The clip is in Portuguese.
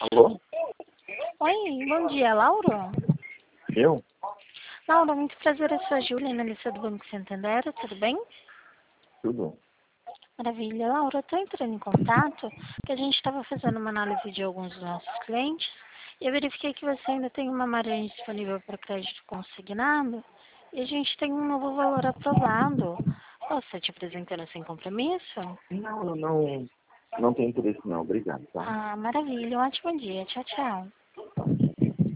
Alô? Oi, bom dia, Laura. Eu? Laura, muito prazer, eu sou a Júlia, analista do Banco Santander, tudo bem? Tudo. Maravilha. Laura, eu estou entrando em contato, que a gente estava fazendo uma análise de alguns dos nossos clientes, e eu verifiquei que você ainda tem uma margem disponível para crédito consignado, e a gente tem um novo valor aprovado. Posso te apresentando sem compromisso? Não, não tenho interesse não, obrigado, tá? Ah, maravilha, um ótimo dia, tchau, tchau.